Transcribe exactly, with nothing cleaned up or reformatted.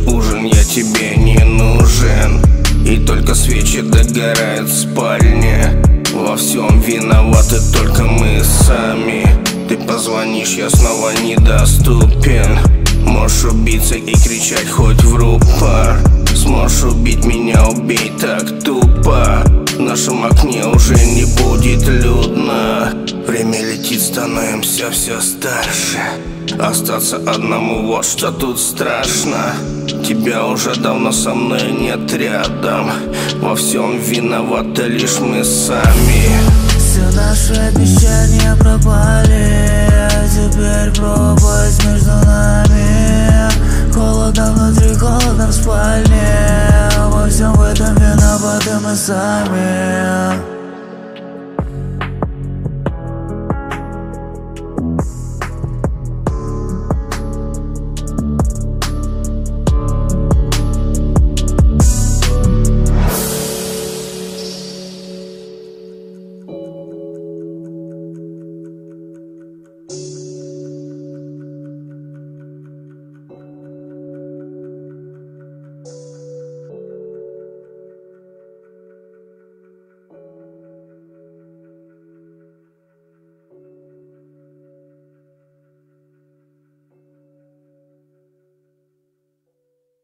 ужин, я тебе не нужен. И только свечи догорают в спальне. Во всем виноваты только мы сами. Ты позвонишь, я снова недоступен. Можешь убиться и кричать хоть в рупор. Сможешь убить меня, убей так тупо. В нашем окне уже не будет людно. Время летит, становимся все старше. Остаться одному, вот что тут страшно. Тебя уже давно со мной нет рядом. Во всем виноваты лишь мы сами. Все наши обещания пропали, а теперь пропасть между нами. Холодно внутри, холодно в спальне. Во всем в этом виноваты мы сами.